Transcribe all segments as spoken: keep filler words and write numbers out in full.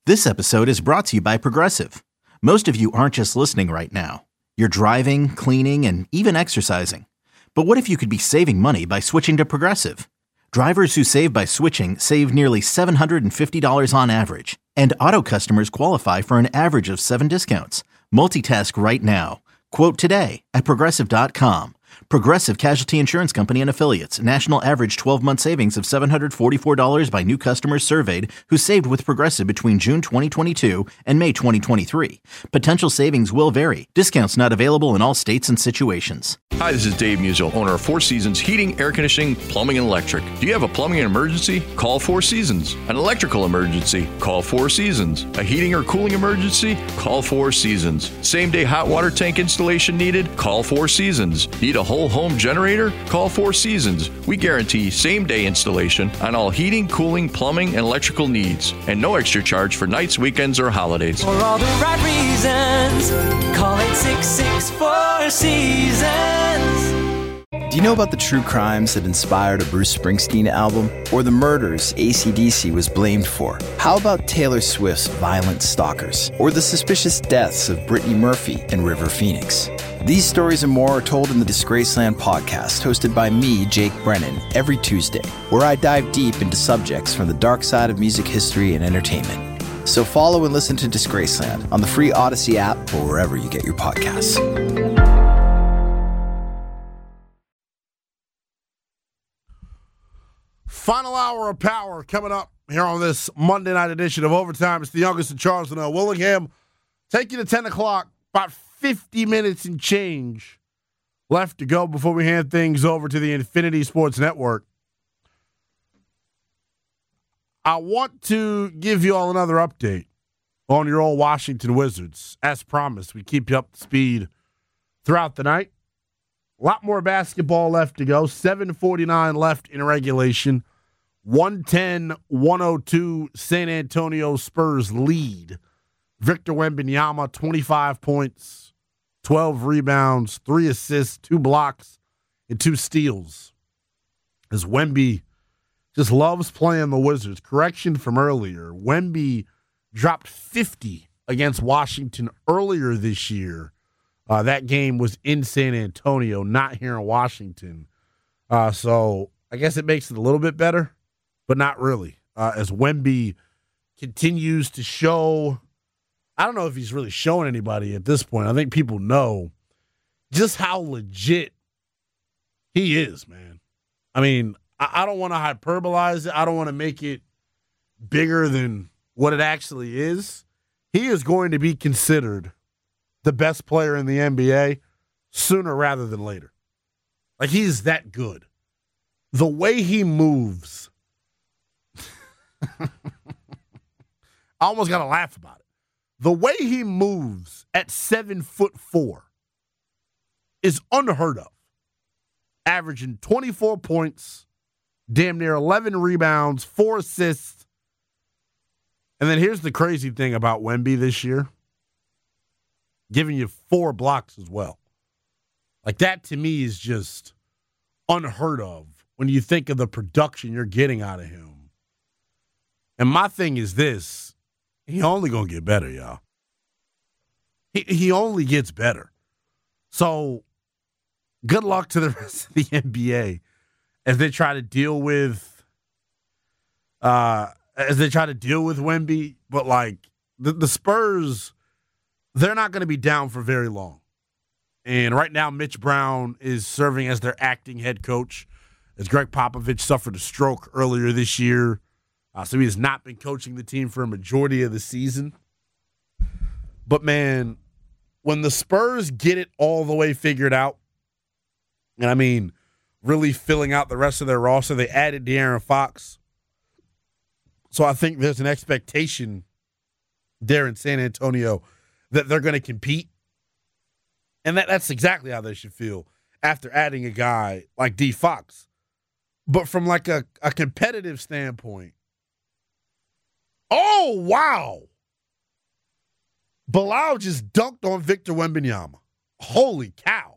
This episode is brought to you by Progressive. Most of you aren't just listening right now. You're driving, cleaning, and even exercising. But what if you could be saving money by switching to Progressive? Drivers who save by switching save nearly seven hundred fifty dollars on average. And auto customers qualify for an average of seven discounts. Multitask right now. Quote today at progressive dot com. Progressive Casualty Insurance Company and Affiliates. National average twelve-month savings of seven hundred forty-four dollars by new customers surveyed who saved with Progressive between June twenty twenty-two and May twenty twenty-three. Potential savings will vary. Discounts not available in all states and situations. Hi, this is Dave Musial, owner of Four Seasons Heating, Air Conditioning, Plumbing, and Electric. Do you have a plumbing emergency? Call Four Seasons. An electrical emergency? Call Four Seasons. A heating or cooling emergency? Call Four Seasons. Same-day hot water tank installation needed? Call Four Seasons. Need a whole home generator? Call Four Seasons. We guarantee same-day installation on all heating, cooling, plumbing, and electrical needs. And no extra charge for nights, weekends, or holidays. For all the right reasons, call eight six six, four seasons. Do you know about the true crimes that inspired a Bruce Springsteen album? Or the murders A C D C was blamed for? How about Taylor Swift's Violent Stalkers? Or the suspicious deaths of Brittany Murphy and River Phoenix? These stories and more are told in the Disgraceland podcast, hosted by me, Jake Brennan, every Tuesday, where I dive deep into subjects from the dark side of music history and entertainment. So follow and listen to Disgraceland on the free Odyssey app or wherever you get your podcasts. Final hour of power coming up here on this Monday night edition of Overtime. It's the youngest of Charles and L. Willingham. Take you to ten o'clock, about fifty minutes and change left to go before we hand things over to the Infinity Sports Network. I want to give you all another update on your old Washington Wizards. As promised, we keep you up to speed throughout the night. A lot more basketball left to go. seven forty-nine left in regulation. one ten one oh two San Antonio Spurs lead. Victor Wembanyama, twenty-five points, twelve rebounds, three assists, two blocks, and two steals. As Wemby just loves playing the Wizards. Correction from earlier. Wemby dropped fifty against Washington earlier this year. Uh, that game was in San Antonio, not here in Washington. Uh, so I guess it makes it a little bit better, but not really. Uh, as Wemby continues to show, I don't know if he's really showing anybody at this point. I think people know just how legit he is, man. I mean, I, I don't want to hyperbolize it. I don't want to make it bigger than what it actually is. He is going to be considered the best player in the N B A sooner rather than later. Like, he's that good. The way he moves, I almost got to laugh about it. The way he moves at seven foot four is unheard of. Averaging twenty-four points, damn near eleven rebounds, four assists. And then here's the crazy thing about Wemby this year. Giving you four blocks as well. Like, that to me is just unheard of when you think of the production you're getting out of him. And my thing is this. He only going to get better, y'all. He, he only gets better. So, good luck to the rest of the N B A as they try to deal with uh, as they try to deal with Wemby. But, like, the, the Spurs, they're not going to be down for very long. And right now, Mitch Brown is serving as their acting head coach, as Greg Popovich suffered a stroke earlier this year. Uh, so he has not been coaching the team for a majority of the season. But, man, when the Spurs get it all the way figured out, and I mean really filling out the rest of their roster, they added De'Aaron Fox. So I think there's an expectation there in San Antonio that they're going to compete. And that, that's exactly how they should feel after adding a guy like D. Fox. But from like a, a competitive standpoint, oh, wow. Bilal just dunked on Victor Wembanyama. Holy cow.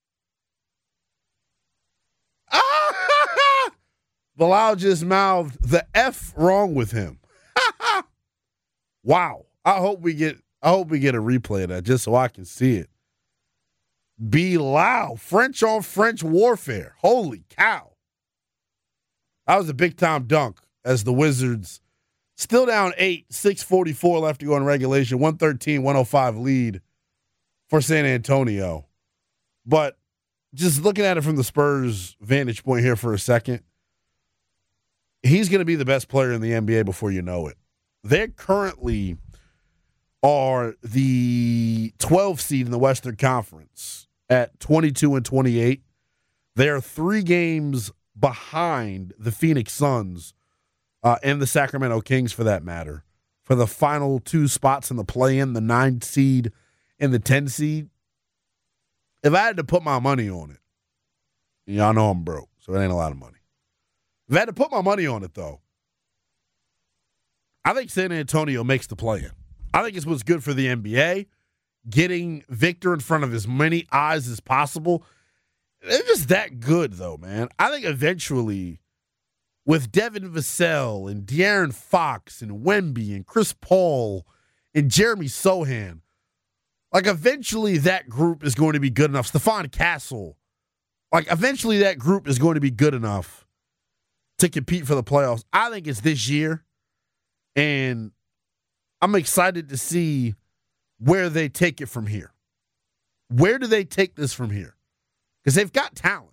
Ah! Bilal just mouthed the F wrong with him. Wow. I hope we get I hope we get a replay of that just so I can see it. Bilal, French on French warfare. Holy cow. That was a big-time dunk as the Wizards still down eight, six forty-four left to go in regulation, one thirteen one oh five lead for San Antonio. But just looking at it from the Spurs' vantage point here for a second, he's going to be the best player in the N B A before you know it. They currently are the twelfth seed in the Western Conference at twenty-two and twenty-eight. They are three games behind the Phoenix Suns uh, and the Sacramento Kings, for that matter, for the final two spots in the play-in, the nine seed and the ten seed. If I had to put my money on it, y'all know I'm broke, so it ain't a lot of money. If I had to put my money on it, though, I think San Antonio makes the play-in. I think it's what's good for the N B A, getting Victor in front of as many eyes as possible. They're just that good, though, man. I think eventually, with Devin Vassell and De'Aaron Fox and Wemby and Chris Paul and Jeremy Sohan, like eventually that group is going to be good enough. Stephon Castle, like eventually that group is going to be good enough to compete for the playoffs. I think it's this year, and I'm excited to see where they take it from here. Where do they take this from here? Because they've got talent.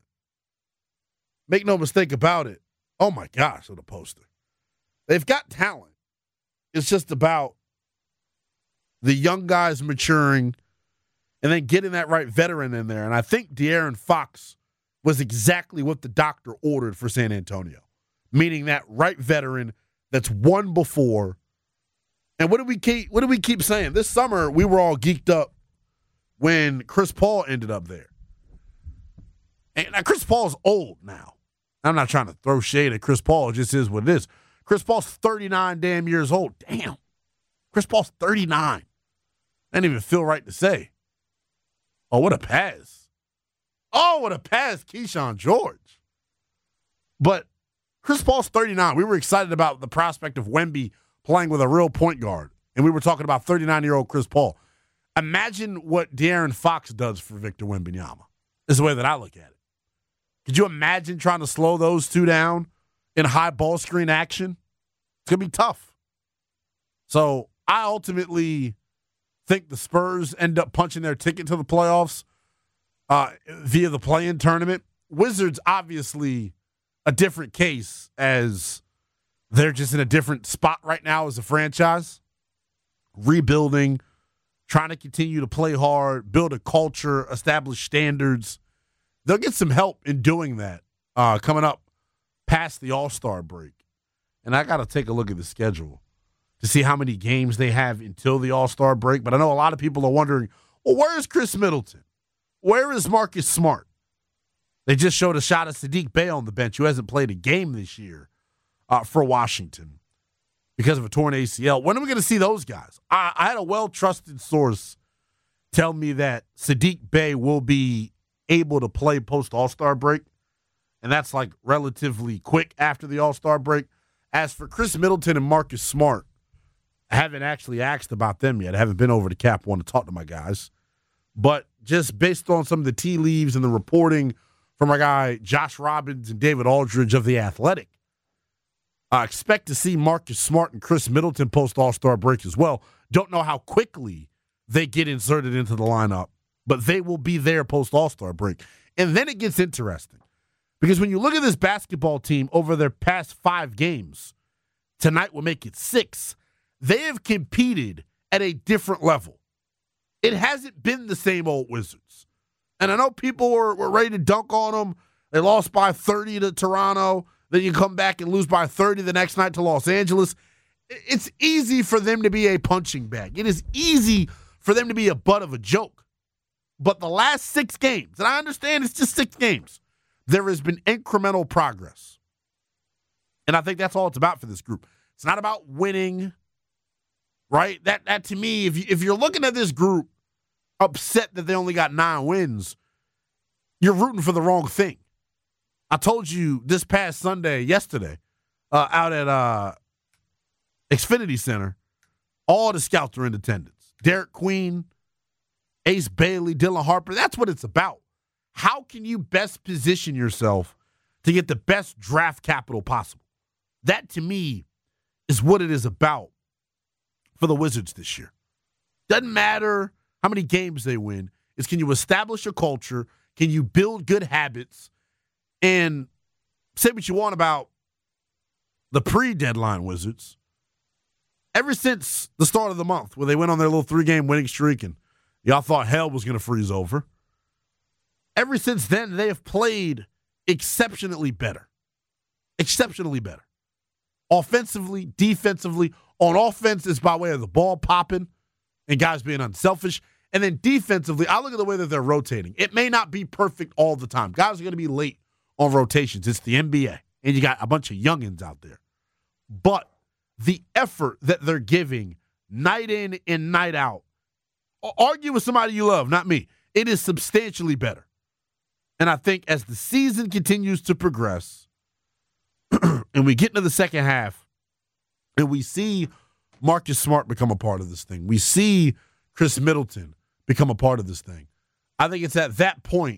Make no mistake about it. Oh, my gosh, what a poster. They've got talent. It's just about the young guys maturing and then getting that right veteran in there. And I think De'Aaron Fox was exactly what the doctor ordered for San Antonio, meaning that right veteran that's won before. And what do we keep, what do we keep saying? This summer, we were all geeked up when Chris Paul ended up there. And now Chris Paul's old now. I'm not trying to throw shade at Chris Paul. It just is what it is. Chris Paul's thirty-nine damn years old. Damn. Chris Paul's thirty-nine. That didn't even feel right to say. Oh, what a pass. Oh, what a pass, Keyshawn George. But Chris Paul's thirty-nine. We were excited about the prospect of Wemby playing with a real point guard. And we were talking about thirty-nine-year-old Chris Paul. Imagine what De'Aaron Fox does for Victor Wembanyama, is the way that I look at it. Could you imagine trying to slow those two down in high ball screen action? It's going to be tough. So I ultimately think the Spurs end up punching their ticket to the playoffs uh, via the play-in tournament. Wizards, obviously, a different case, as they're just in a different spot right now as a franchise. Rebuilding, trying to continue to play hard, build a culture, establish standards. They'll get some help in doing that uh, coming up past the All-Star break. And I got to take a look at the schedule to see how many games they have until the All-Star break. But I know a lot of people are wondering, well, where is Chris Middleton? Where is Marcus Smart? They just showed a shot of Sadiq Bey on the bench, who hasn't played a game this year uh, for Washington because of a torn A C L. When are we going to see those guys? I, I had a well-trusted source tell me that Sadiq Bey will be able to play post-All-Star break, and that's like relatively quick after the All-Star break. As for Chris Middleton and Marcus Smart, I haven't actually asked about them yet. I haven't been over to Cap One to talk to my guys. But just based on some of the tea leaves and the reporting from our guy Josh Robbins and David Aldridge of The Athletic, I expect to see Marcus Smart and Chris Middleton post-All-Star break as well. Don't know how quickly they get inserted into the lineup, but they will be there post-All-Star break. And then it gets interesting. Because when you look at this basketball team over their past five games, tonight will make it six, they have competed at a different level. It hasn't been the same old Wizards. And I know people were, were ready to dunk on them. They lost by thirty to Toronto. Then you come back and lose by thirty the next night to Los Angeles. It's easy for them to be a punching bag. It is easy for them to be a butt of a joke. But the last six games, and I understand it's just six games, there has been incremental progress. And I think that's all it's about for this group. It's not about winning, right? That, that to me, if, you, if you're looking at this group upset that they only got nine wins, you're rooting for the wrong thing. I told you this past Sunday, yesterday, uh, out at uh, Xfinity Center, All the scouts are in attendance. Derek Queen, Ace Bailey, Dylan Harper. That's what it's about. How can you best position yourself to get the best draft capital possible? That, to me, is what it is about for the Wizards this year. Doesn't matter how many games they win. It's can you establish a culture? Can you build good habits? And say what you want about the pre-deadline Wizards. Ever since the start of the month, where they went on their little three-game winning streak and y'all thought hell was going to freeze over, ever since then, they have played exceptionally better. Exceptionally better. Offensively, defensively. On offense, it's by way of the ball popping and guys being unselfish. And then defensively, I look at the way that they're rotating. It may not be perfect all the time. Guys are going to be late on rotations. It's the N B A. And you got a bunch of youngins out there. But the effort that they're giving night in and night out, argue with somebody you love, not me. It is substantially better. And I think as the season continues to progress and we get into the second half and we see Marcus Smart become a part of this thing, we see Chris Middleton become a part of this thing, I think it's at that point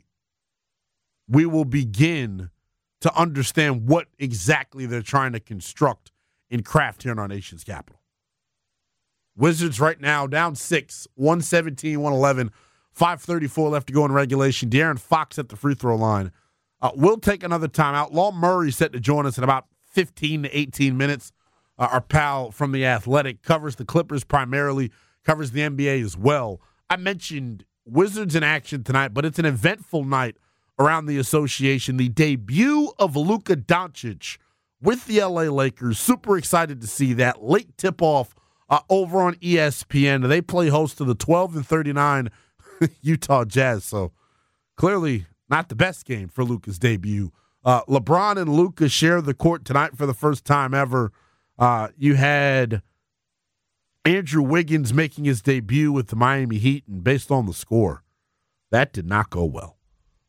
we will begin to understand what exactly they're trying to construct and craft here in our nation's capital. Wizards right now down six, one seventeen, one eleven, five thirty-four left to go in regulation. De'Aaron Fox at the free throw line. Uh, we'll take another timeout. Law Murray set to join us in about fifteen to eighteen minutes. Uh, our pal from The Athletic covers the Clippers primarily, covers the N B A as well. I mentioned Wizards in action tonight, but it's an eventful night around the association. The debut of Luka Doncic with the L A Lakers. Super excited to see that. Late tip-off uh, over on E S P N. They play host to the twelve and thirty-nine Utah Jazz. So clearly not the best game for Luka's debut. Uh, LeBron and Luka share the court tonight for the first time ever. Uh, you had Andrew Wiggins making his debut with the Miami Heat, and based on the score, that did not go well.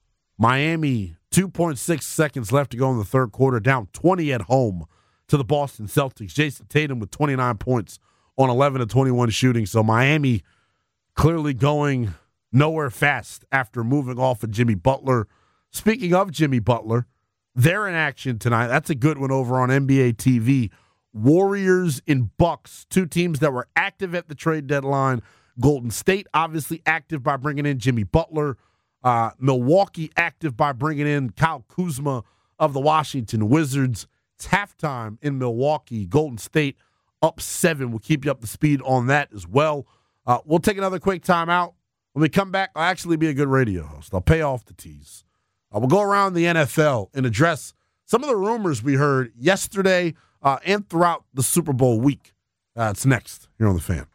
Miami, two point six seconds left to go in the third quarter, down twenty at home to the Boston Celtics. Jason Tatum with twenty-nine points on eleven of twenty-one shooting. So Miami clearly going nowhere fast after moving off of Jimmy Butler. Speaking of Jimmy Butler, they're in action tonight. That's a good one over on N B A T V. Warriors and Bucks, two teams that were active at the trade deadline. Golden State obviously active by bringing in Jimmy Butler. Uh, Milwaukee active by bringing in Kyle Kuzma of the Washington Wizards. It's halftime in Milwaukee. Golden State up seven. We'll keep you up to speed on that as well. Uh, we'll take another quick timeout. When we come back, I'll actually be a good radio host. I'll pay off the tease. Uh, we'll go around the N F L and address some of the rumors we heard yesterday uh, and throughout the Super Bowl week. Uh, it's next here on The Fan.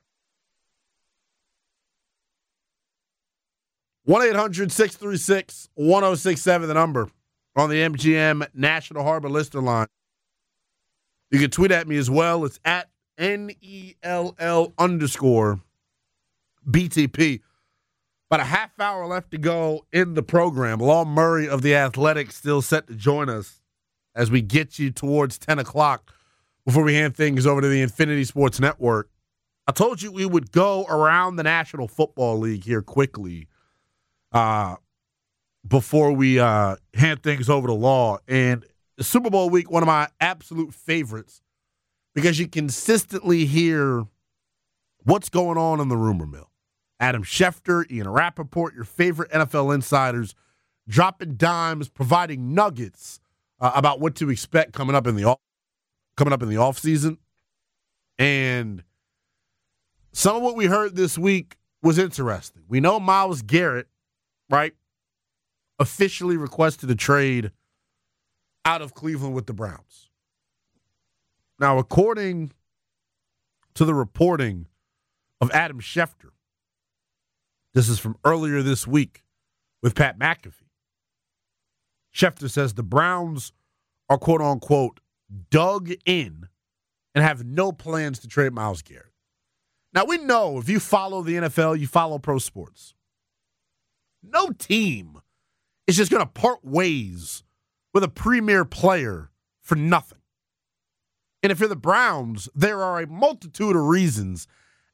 one eight hundred six three six one oh six seven, the number on the M G M National Harbor Lister line. You can tweet at me as well. It's at N E L L underscore B T P. About a half hour left to go in the program. Law Murray of The Athletic still set to join us as we get you towards ten o'clock before we hand things over to the Infinity Sports Network. I told you we would go around the National Football League here quickly uh, before we uh, hand things over to Law. And the Super Bowl week, one of my absolute favorites, because you consistently hear what's going on in the rumor mill. Adam Schefter, Ian Rappaport, your favorite N F L insiders, dropping dimes, providing nuggets uh, about what to expect coming up in the off, coming up in the offseason. And some of what we heard this week was interesting. We know Myles Garrett, right, officially requested a trade out of Cleveland with the Browns. Now, according to the reporting of Adam Schefter, this is from earlier this week with Pat McAfee. Schefter says the Browns are, quote unquote, dug in and have no plans to trade Myles Garrett. Now, we know if you follow the N F L, you follow pro sports, no team is just going to part ways with a premier player for nothing. And if you're the Browns, there are a multitude of reasons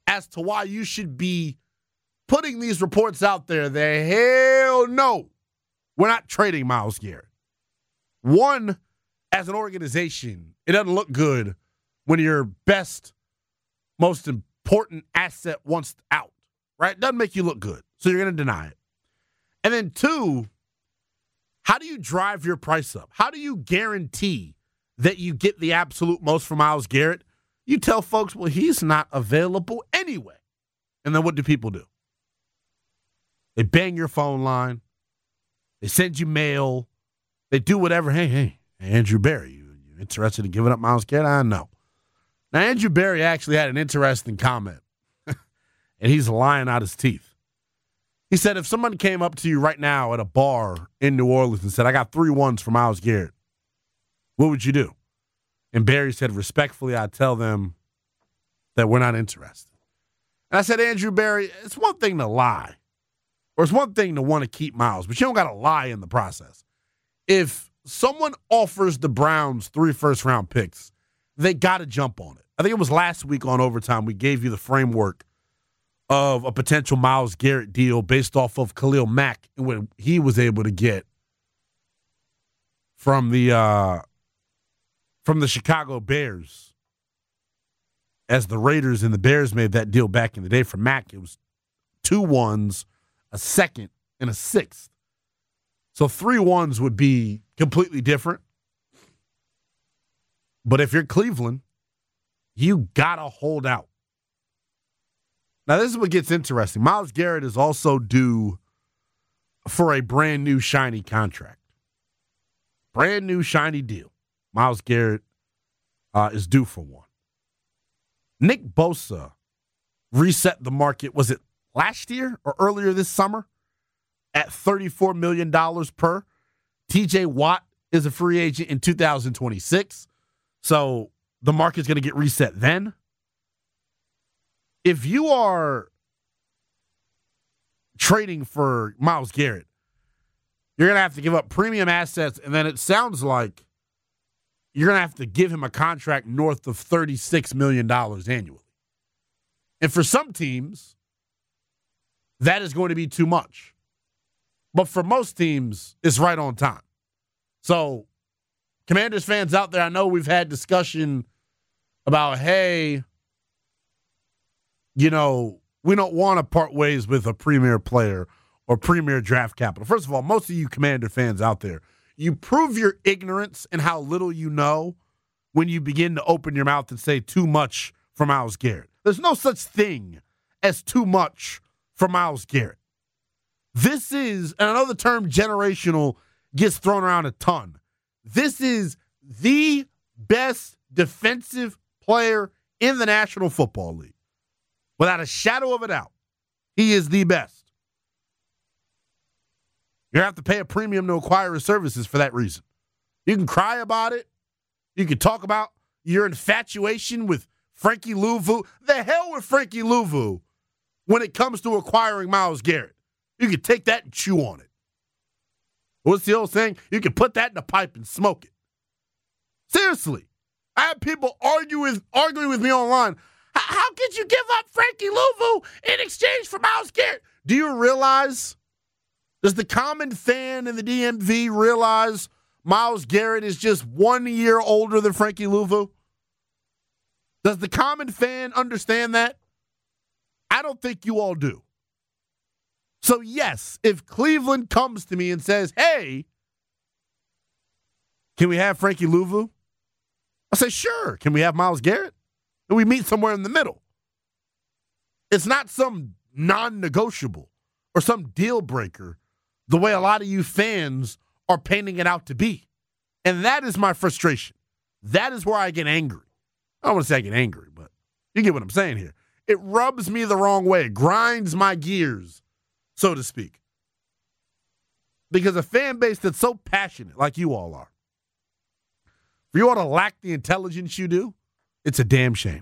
as to why you should be putting these reports out there that, hell no, we're not trading Myles Garrett. One, as an organization, it doesn't look good when your best, most important asset wants out, right? It doesn't make you look good, so you're going to deny it. And then two, how do you drive your price up? How do you guarantee that you get the absolute most from Myles Garrett? You tell folks, well, he's not available anyway. And then what do people do? They bang your phone line. They send you mail. They do whatever. Hey, hey, Andrew Berry, you, you interested in giving up Myles Garrett? I know. Now, Andrew Berry actually had an interesting comment, and he's lying out his teeth. He said, if someone came up to you right now at a bar in New Orleans and said, I got three ones for Myles Garrett, what would you do? And Barry said, respectfully, I'd tell them that we're not interested. And I said, Andrew Berry, it's one thing to lie, or it's one thing to want to keep Myles, but you don't got to lie in the process. If someone offers the Browns three first-round picks, they got to jump on it. I think it was last week on Overtime we gave you the framework of a potential Myles Garrett deal based off of Khalil Mack and what he was able to get from the uh, from the Chicago Bears as the Raiders and the Bears made that deal back in the day. For Mack, it was two ones, a second, and a sixth. So three ones would be completely different. But if you're Cleveland, you got to hold out. Now, this is what gets interesting. Myles Garrett is also due for a brand new shiny contract. Brand new shiny deal. Myles Garrett uh, is due for one. Nick Bosa reset the market, was it last year or earlier this summer, at thirty-four million dollars per. T J Watt is a free agent in two thousand twenty-six, so the market's going to get reset then. If you are trading for Myles Garrett, you're going to have to give up premium assets, and then it sounds like you're going to have to give him a contract north of thirty-six million dollars annually. And for some teams, that is going to be too much. But for most teams, it's right on time. So, Commanders fans out there, I know we've had discussion about, hey, you know, we don't want to part ways with a premier player or premier draft capital. First of all, most of you Commander fans out there, you prove your ignorance and how little you know when you begin to open your mouth and say too much for Myles Garrett. There's no such thing as too much for Myles Garrett. This is, and I know the term generational gets thrown around a ton. This is the best defensive player in the National Football League. Without a shadow of a doubt, he is the best. You're going to have to pay a premium to acquire his services for that reason. You can cry about it. You can talk about your infatuation with Frankie Louvu. The hell with Frankie Louvu when it comes to acquiring Myles Garrett. You can take that and chew on it. What's the old saying? You can put that in a pipe and smoke it. Seriously. I have people argue with, arguing with me online. How could you give up Frankie Louvu in exchange for Myles Garrett? Do you realize, does the common fan in the D M V realize Myles Garrett is just one year older than Frankie Louvu? Does the common fan understand that? I don't think you all do. So, yes, if Cleveland comes to me and says, hey, can we have Frankie Louvu? I say, sure. Can we have Myles Garrett? And we meet somewhere in the middle. It's not some non-negotiable or some deal breaker the way a lot of you fans are painting it out to be. And that is my frustration. That is where I get angry. I don't want to say I get angry, but you get what I'm saying here. It rubs me the wrong way. It grinds my gears, so to speak. Because a fan base that's so passionate, like you all are, for you all to lack the intelligence you do, it's a damn shame.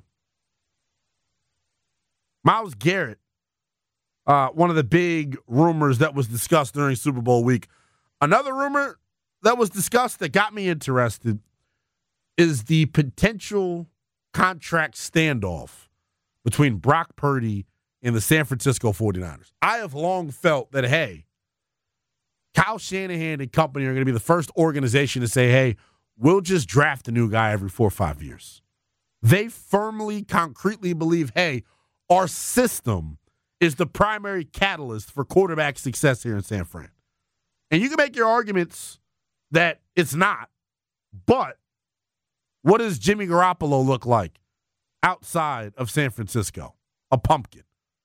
Myles Garrett, uh, one of the big rumors that was discussed during Super Bowl week. Another rumor that was discussed that got me interested is the potential contract standoff between Brock Purdy and the San Francisco forty-niners. I have long felt that, hey, Kyle Shanahan and company are going to be the first organization to say, hey, we'll just draft a new guy every four or five years. They firmly, concretely believe, hey, our system is the primary catalyst for quarterback success here in San Fran. And you can make your arguments that it's not, but what does Jimmy Garoppolo look like outside of San Francisco? A pumpkin.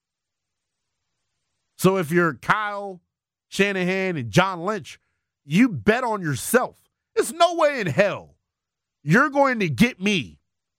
So if you're Kyle Shanahan and John Lynch, you bet on yourself. There's no way in hell you're going to get me.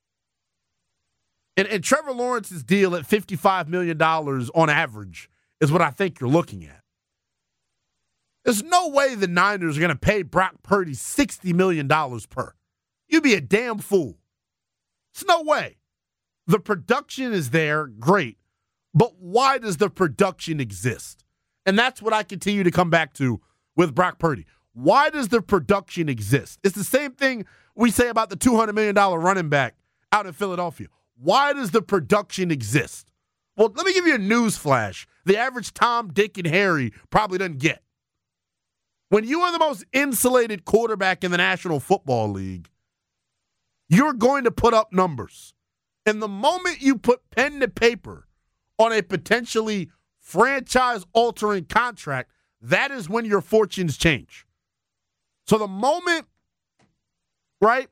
And, and Trevor Lawrence's deal at fifty-five million dollars on average is what I think you're looking at. There's no way the Niners are going to pay Brock Purdy sixty million dollars per. You'd be a damn fool. There's no way. The production is there, great. But why does the production exist? And that's what I continue to come back to with Brock Purdy. Why does the production exist? It's the same thing we say about the two hundred million dollars running back out in Philadelphia. Why does the production exist? Well, let me give you a news flash. The average Tom, Dick, and Harry probably doesn't get. When you are the most insulated quarterback in the National Football League, you're going to put up numbers. And the moment you put pen to paper on a potentially franchise-altering contract, that is when your fortunes change. So the moment, right,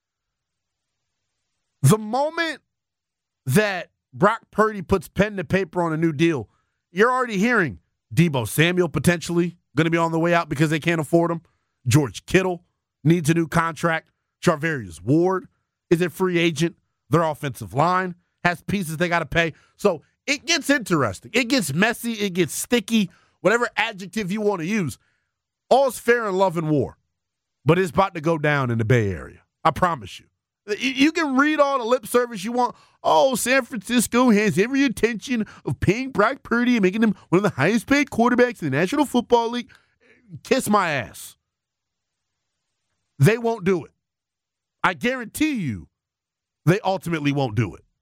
the moment that Brock Purdy puts pen to paper on a new deal, you're already hearing Deebo Samuel potentially going to be on the way out because they can't afford him. George Kittle needs a new contract. Charvarius Ward is a free agent. Their offensive line has pieces they got to pay. So it gets interesting. It gets messy. It gets sticky. Whatever adjective you want to use. All's fair in love and war. But it's about to go down in the Bay Area. I promise you. You can read all the lip service you want. Oh, San Francisco has every intention of paying Brock Purdy and making him one of the highest paid quarterbacks in the National Football League. Kiss my ass. They won't do it. I guarantee you they ultimately won't do it.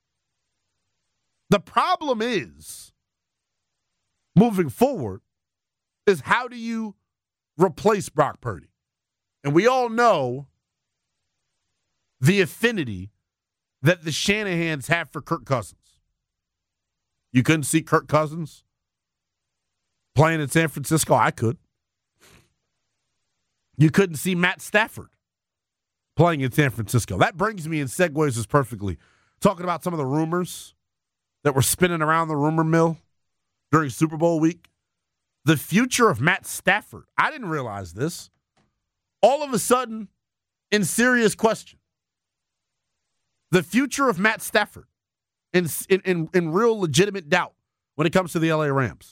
The problem is, moving forward, is how do you replace Brock Purdy? And we all know the affinity that the Shanahans have for Kirk Cousins. You couldn't see Kirk Cousins playing in San Francisco? I could. You couldn't see Matt Stafford playing in San Francisco. That brings me and segues us perfectly. Talking about some of the rumors that were spinning around the rumor mill during Super Bowl week. The future of Matt Stafford. I didn't realize this. All of a sudden, in serious question. The future of Matt Stafford in, in, in real legitimate doubt when it comes to the L A Rams.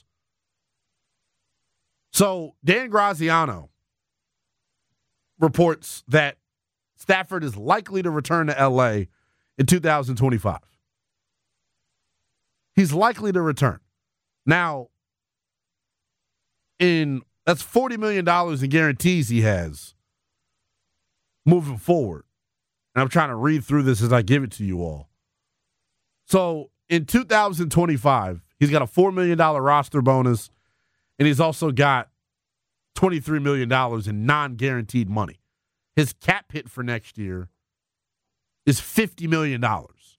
So Dan Graziano reports that Stafford is likely to return to L A in two thousand twenty-five. He's likely to return. Now, in that's forty million dollars in guarantees he has moving forward. And I'm trying to read through this as I give it to you all. So in two thousand twenty-five, he's got a four million dollars roster bonus, and he's also got twenty-three million dollars in non-guaranteed money. His cap hit for next year is fifty million dollars.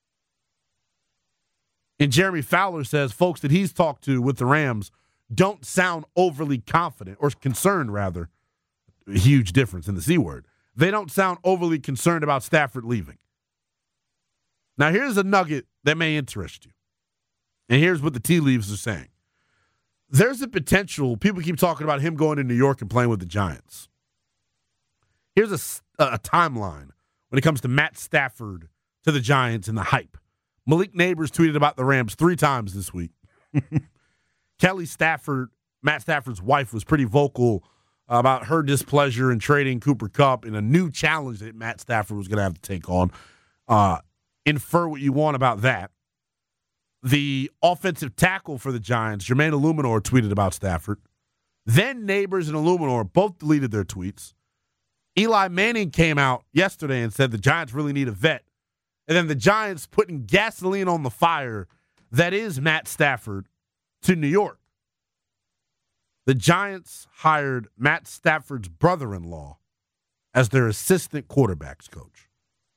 And Jeremy Fowler says folks that he's talked to with the Rams don't sound overly confident, or concerned, rather. A huge difference in the C word. They don't sound overly concerned about Stafford leaving. Now, here's a nugget that may interest you. And here's what the tea leaves are saying. There's a potential, people keep talking about him going to New York and playing with the Giants. Here's a, a timeline when it comes to Matt Stafford to the Giants and the hype. Malik Neighbors tweeted about the Rams three times this week. Kelly Stafford, Matt Stafford's wife, was pretty vocal about her displeasure in trading Cooper Kupp in a new challenge that Matt Stafford was going to have to take on. Uh, infer what you want about that. The offensive tackle for the Giants, Jermaine Illuminor, tweeted about Stafford. Then Neighbors and Illuminor both deleted their tweets. Eli Manning came out yesterday and said the Giants really need a vet And then the Giants putting gasoline on the fire that is Matt Stafford to New York. The Giants hired Matt Stafford's brother-in-law as their assistant quarterbacks coach.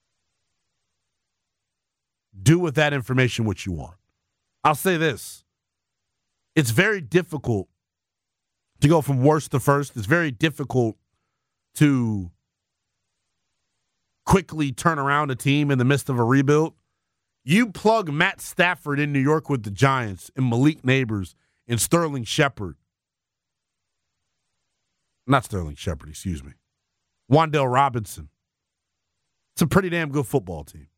Do with that information what you want. I'll say this. It's very difficult to go from worst to first. It's very difficult to quickly turn around a team in the midst of a rebuild. You plug Matt Stafford in New York with the Giants and Malik Neighbors and Sterling Shepard. Not Sterling Shepard, excuse me. Wan'Dale Robinson. It's a pretty damn good football team.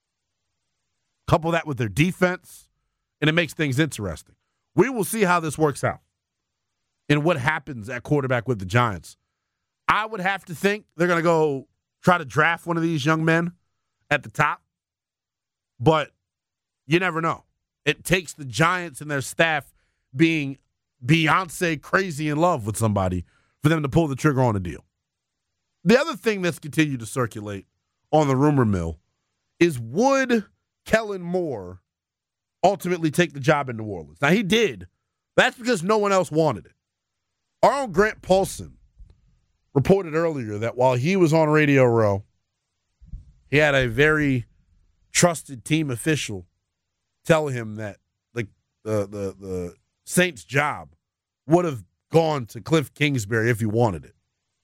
Couple that with their defense, and it makes things interesting. We will see how this works out and what happens at quarterback with the Giants. I would have to think they're going to go try to draft one of these young men at the top, but you never know. It takes the Giants and their staff being Beyonce crazy in love with somebody for them to pull the trigger on a deal. The other thing that's continued to circulate on the rumor mill is, would Kellen Moore ultimately take the job in New Orleans? Now, he did. That's because no one else wanted it. Our own Grant Paulson reported earlier that while he was on Radio Row, he had a very trusted team official tell him that the the the, the Saints' job would have gone to Cliff Kingsbury if he wanted it.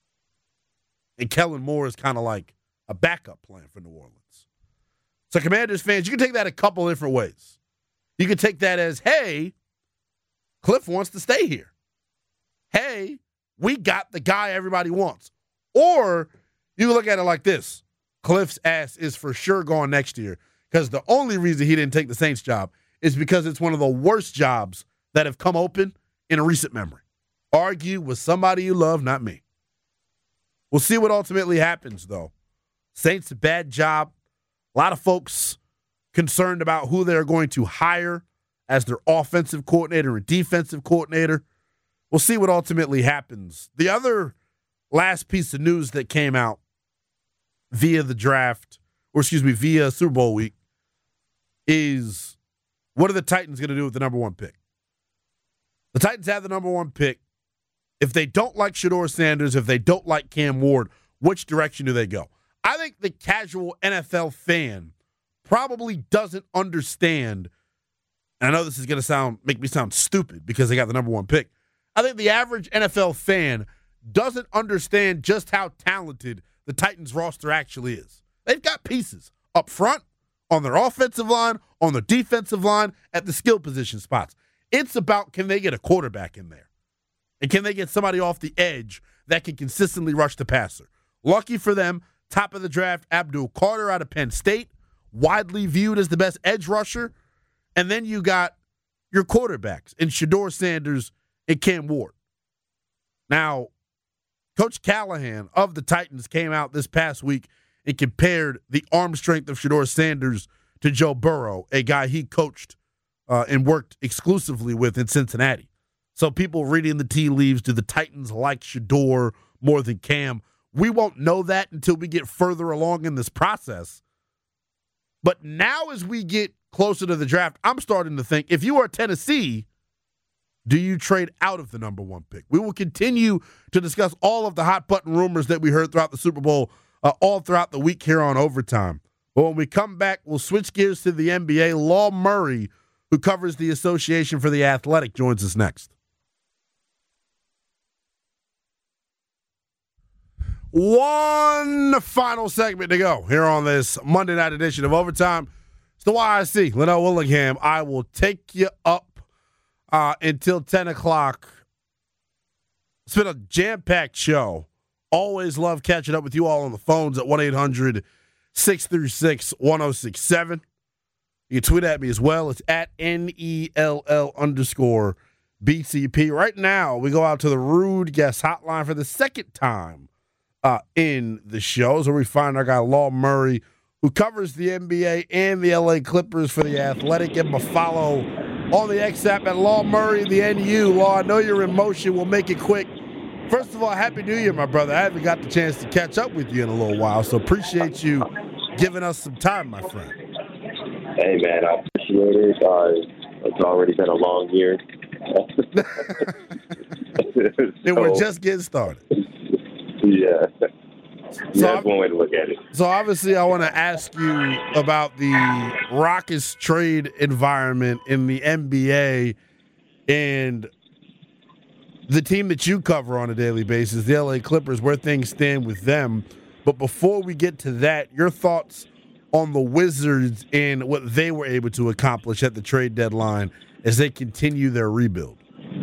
And Kellen Moore is kind of like a backup plan for New Orleans. So, Commanders fans, you can take that a couple different ways. You can take that as, hey, Cliff wants to stay here. Hey, we got the guy everybody wants. Or you can look at it like this. Cliff's ass is for sure gone next year, because the only reason he didn't take the Saints job is because it's one of the worst jobs that have come open in a recent memory. Argue with somebody you love, not me. We'll see what ultimately happens, though. Saints, a bad job. A lot of folks concerned about who they're going to hire as their offensive coordinator and defensive coordinator. We'll see what ultimately happens. The other last piece of news that came out via the draft, or excuse me, via Super Bowl week, is what are the Titans going to do with the number one pick? The Titans have the number one pick. If they don't like Shedeur Sanders, if they don't like Cam Ward, which direction do they go? I think the casual N F L fan probably doesn't understand, and I know this is going to sound make me sound stupid because they got the number one pick. I think the average N F L fan doesn't understand just how talented the Titans roster actually is. They've got pieces up front, on their offensive line, on their defensive line, at the skill position spots. It's about, can they get a quarterback in there? And can they get somebody off the edge that can consistently rush the passer? Lucky for them, top of the draft, Abdul Carter out of Penn State, widely viewed as the best edge rusher. And then you got your quarterbacks in Shedeur Sanders and Cam Ward. Now, Coach Callahan of the Titans came out this past week and compared the arm strength of Shedeur Sanders to Joe Burrow, a guy he coached uh, and worked exclusively with in Cincinnati. So people reading the tea leaves, do the Titans like Shedeur more than Cam? We won't know that until we get further along in this process. But now as we get closer to the draft, I'm starting to think, if you are Tennessee, do you trade out of the number one pick? We will continue to discuss all of the hot button rumors that we heard throughout the Super Bowl uh, all throughout the week here on Overtime. But when we come back, we'll switch gears to the N B A. Law Murray, who covers the Association for the Athletic, joins us next. One final segment to go here on this Monday night edition of Overtime. It's the Y I C. Linnell Willingham. I will take you up uh, until ten o'clock. It's been a jam-packed show. Always love catching up with you all on the phones at one eight hundred six three six one oh six seven. You can tweet at me as well. It's at N E L L underscore B C P. Right now, we go out to the Rude Guest Hotline for the second time uh, in the shows, where we find our guy Law Murray, who covers the N B A and the L A Clippers for the Athletic. Give him a follow on the X app at Law Murray, the N U. Law, I know you're in motion. We'll make it quick. First of all, Happy New Year, my brother. I haven't got the chance to catch up with you in a little while, so appreciate you giving us some time, my friend. Hey, man, I appreciate it. Uh, it's already been a long year. And we're just getting started. Yeah. So That's one way to look at it. So obviously I want to ask you about the raucous trade environment in the N B A and the team that you cover on a daily basis, the L A Clippers, where things stand with them. But before we get to that, your thoughts on the Wizards and what they were able to accomplish at the trade deadline as they continue their rebuild.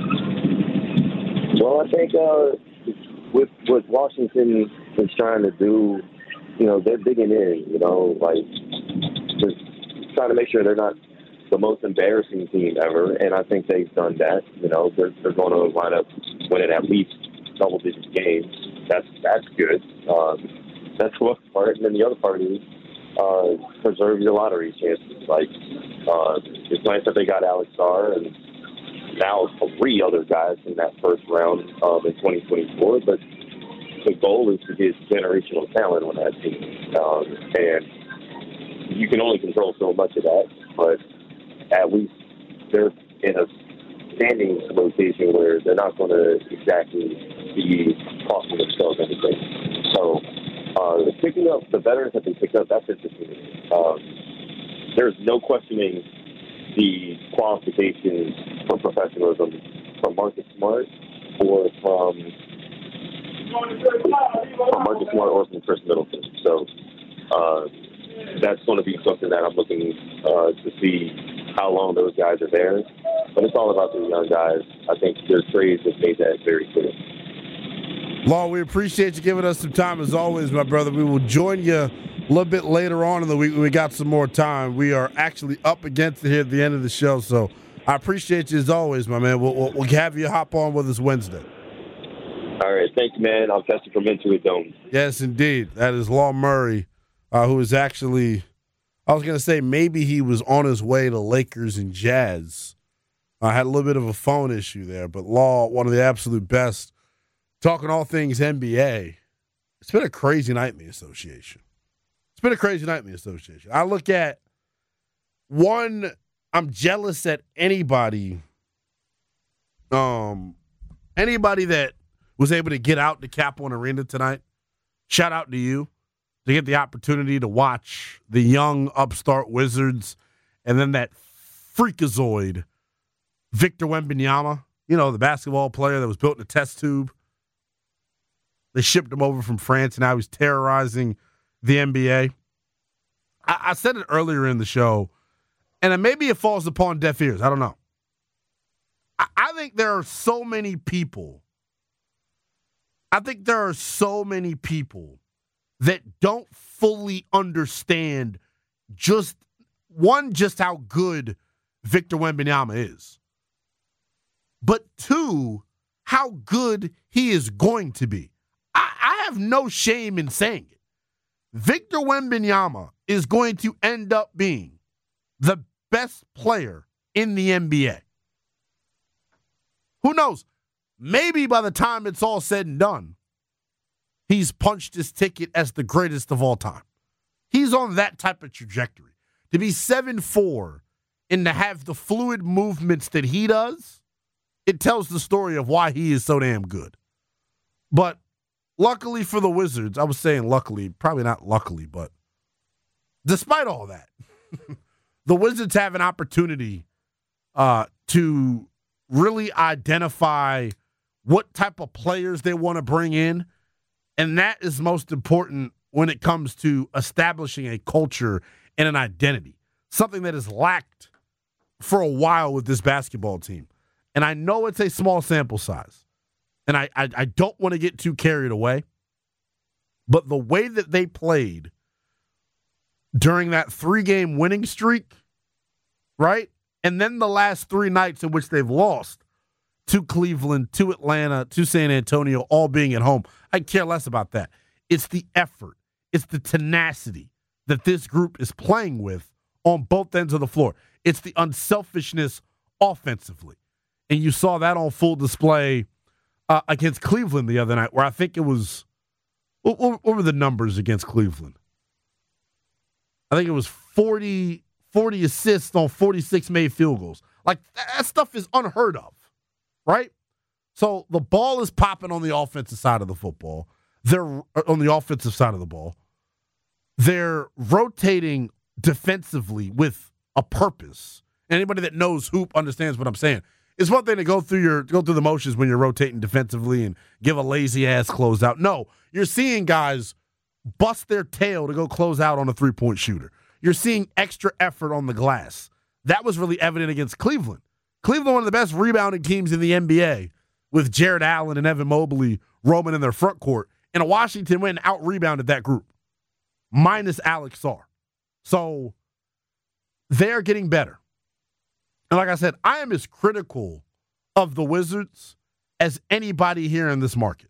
Well, I think uh, with what Washington is trying to do, you know, they're digging in, you know, like just trying to make sure they're not the most embarrassing team ever. And I think they've done that. You know, they're, they're going to wind up winning at least double-digit games. That's that's good. Um, that's one part. And then the other part is uh, preserve your lottery chances. Like, uh, it's nice that they got Alex Sarr and now three other guys in that first round um, in twenty twenty-four, but the goal is to get generational talent on that team. Um, and you can only control so much of that, but at least they're in a standing rotation where they're not going to exactly be costing themselves anything. So uh, picking up the veterans that they picked up, that's interesting. Um, there's no questioning the qualifications for professionalism from Marcus Smart or from, from Marcus Smart or from Chris Middleton. So uh, that's going to be something that I'm looking uh, to see how long those guys are there. But it's all about the young guys. I think their trades have made that very clear. Law, we appreciate you giving us some time as always, my brother. We will join you a little bit later on in the week when we got some more time. We are actually up against it here at the end of the show, so I appreciate you as always, my man. We'll, we'll, we'll have you hop on with us Wednesday. All right, thank you, man. I'll catch you from Into It Dome. Yes, indeed. That is Law Murray, uh, who is actually, I was going to say maybe he was on his way to Lakers and Jazz. I uh, had a little bit of a phone issue there, but Law, one of the absolute best, talking all things N B A. It's been a crazy night in the association. It's been a crazy night in the association. I look at, one, I'm jealous that anybody, um, anybody that was able to get out to Cap One Arena tonight, shout out to you, to get the opportunity to watch the young upstart Wizards and then that freakazoid Victor Wembanyama, you know, the basketball player that was built in a test tube. They shipped him over from France, and now he's terrorizing the N B A. I, I said it earlier in the show, and maybe it falls upon deaf ears. I don't know. I, I think there are so many people. I think there are so many people that don't fully understand just, one, just how good Victor Wembanyama is, but two, how good he is going to be. I have no shame in saying it. Victor Wembanyama is going to end up being the best player in the N B A. Who knows? Maybe by the time it's all said and done, he's punched his ticket as the greatest of all time. He's on that type of trajectory. To be seven foot four and to have the fluid movements that he does, it tells the story of why he is so damn good. But luckily for the Wizards, I was saying luckily, probably not luckily, but despite all that, the Wizards have an opportunity uh, to really identify what type of players they want to bring in, and that is most important when it comes to establishing a culture and an identity, something that has lacked for a while with this basketball team. And I know it's a small sample size. And I, I, I don't want to get too carried away, but the way that they played during that three-game winning streak, right? And then the last three nights in which they've lost to Cleveland, to Atlanta, to San Antonio, all being at home. I care less about that. It's the effort. It's the tenacity that this group is playing with on both ends of the floor. It's the unselfishness offensively. And you saw that on full display Uh, against Cleveland the other night, where I think it was, what, what were the numbers against Cleveland? I think it was forty, forty assists on forty-six made field goals. Like, that stuff is unheard of, right? So the ball is popping on the offensive side of the football. They're on the offensive side of the ball. They're rotating defensively with a purpose. Anybody that knows hoop understands what I'm saying. It's one thing to go through your go through the motions when you're rotating defensively and give a lazy ass closeout. No, you're seeing guys bust their tail to go close out on a three-point shooter. You're seeing extra effort on the glass. That was really evident against Cleveland. Cleveland, one of the best rebounding teams in the N B A, with Jared Allen and Evan Mobley roaming in their front court. And Washington went and out-rebounded that group, minus Alex Sarr. So they're getting better. And like I said, I am as critical of the Wizards as anybody here in this market.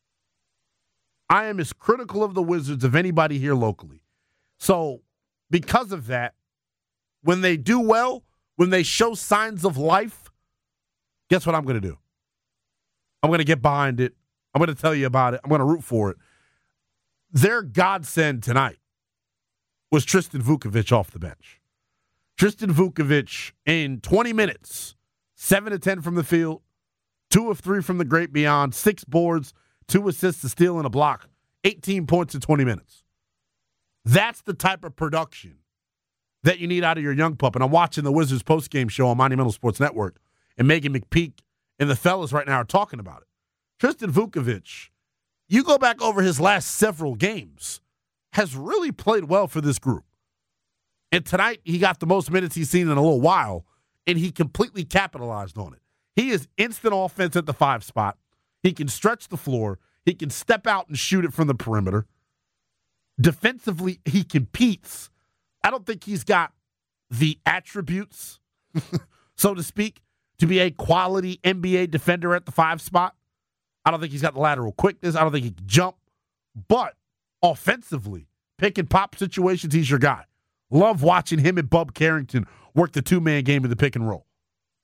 I am as critical of the Wizards of anybody here locally. So because of that, when they do well, when they show signs of life, guess what I'm going to do? I'm going to get behind it. I'm going to tell you about it. I'm going to root for it. Their godsend tonight was Tristan Vukovic off the bench. Tristan Vukovic in twenty minutes, seven to ten from the field, two of three from the great beyond, six boards, two assists, a steal, and a block, eighteen points in twenty minutes. That's the type of production that you need out of your young pup. And I'm watching the Wizards postgame show on Monumental Sports Network, and Megan McPeak and the fellas right now are talking about it. Tristan Vukovic, you go back over his last several games, has really played well for this group. And tonight, he got the most minutes he's seen in a little while, and he completely capitalized on it. He is instant offense at the five spot. He can stretch the floor. He can step out and shoot it from the perimeter. Defensively, he competes. I don't think he's got the attributes, so to speak, to be a quality N B A defender at the five spot. I don't think he's got the lateral quickness. I don't think he can jump. But offensively, pick and pop situations, he's your guy. Love watching him and Bub Carrington work the two-man game in the pick and roll.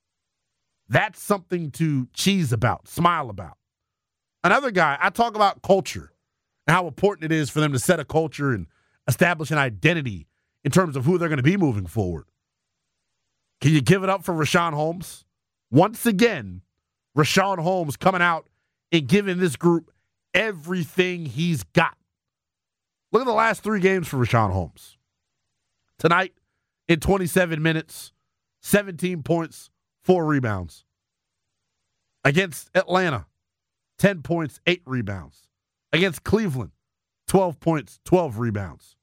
That's something to cheese about, smile about. Another guy, I talk about culture and how important it is for them to set a culture and establish an identity in terms of who they're going to be moving forward. Can you give it up for Richaun Holmes? Once again, Richaun Holmes coming out and giving this group everything he's got. Look at the last three games for Richaun Holmes. Tonight, in twenty-seven minutes, seventeen points, four rebounds. Against Atlanta, ten points, eight rebounds. Against Cleveland, twelve points, twelve rebounds.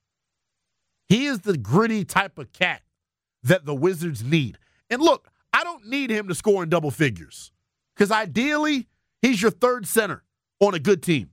He is the gritty type of cat that the Wizards need. And look, I don't need him to score in double figures, because ideally, he's your third center on a good team.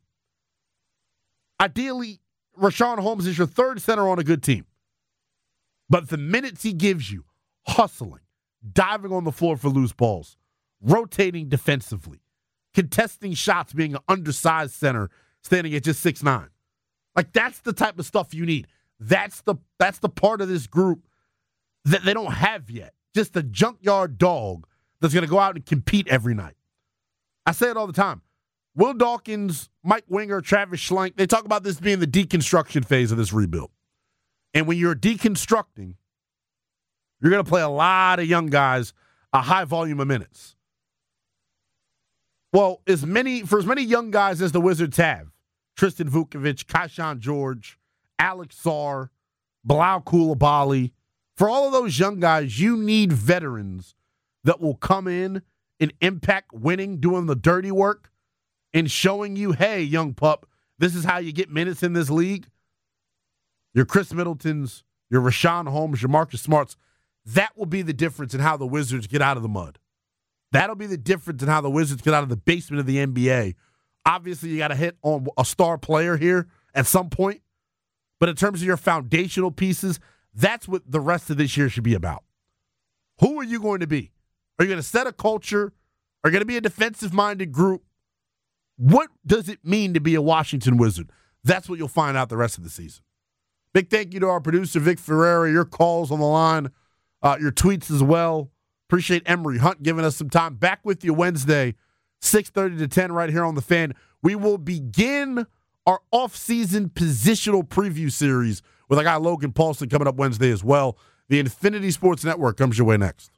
Ideally, Richaun Holmes is your third center on a good team. But the minutes he gives you, hustling, diving on the floor for loose balls, rotating defensively, contesting shots, being an undersized center, standing at just six nine. Like, that's the type of stuff you need. That's the that's the part of this group that they don't have yet. Just a junkyard dog that's going to go out and compete every night. I say it all the time. Will Dawkins, Mike Winger, Travis Schlenk, they talk about this being the deconstruction phase of this rebuild. And when you're deconstructing, you're going to play a lot of young guys, a high volume of minutes. Well, as many for as many young guys as the Wizards have, Tristan Vukovic, Kaishan George, Alex Sarr, Bilal Coulibaly, for all of those young guys, you need veterans that will come in and impact winning, doing the dirty work, and showing you, hey, young pup, this is how you get minutes in this league. Your Chris Middletons, your Richaun Holmes, your Marcus Smarts, that will be the difference in how the Wizards get out of the mud. That'll be the difference in how the Wizards get out of the basement of the N B A. Obviously, you got to hit on a star player here at some point. But in terms of your foundational pieces, that's what the rest of this year should be about. Who are you going to be? Are you going to set a culture? Are you going to be a defensive-minded group? What does it mean to be a Washington Wizard? That's what you'll find out the rest of the season. Big thank you to our producer, Vic Ferreira. Your calls on the line, uh, your tweets as well. Appreciate Emery Hunt giving us some time. Back with you Wednesday, six thirty to ten right here on The Fan. We will begin our off-season positional preview series with our guy Logan Paulson coming up Wednesday as well. The Infinity Sports Network comes your way next.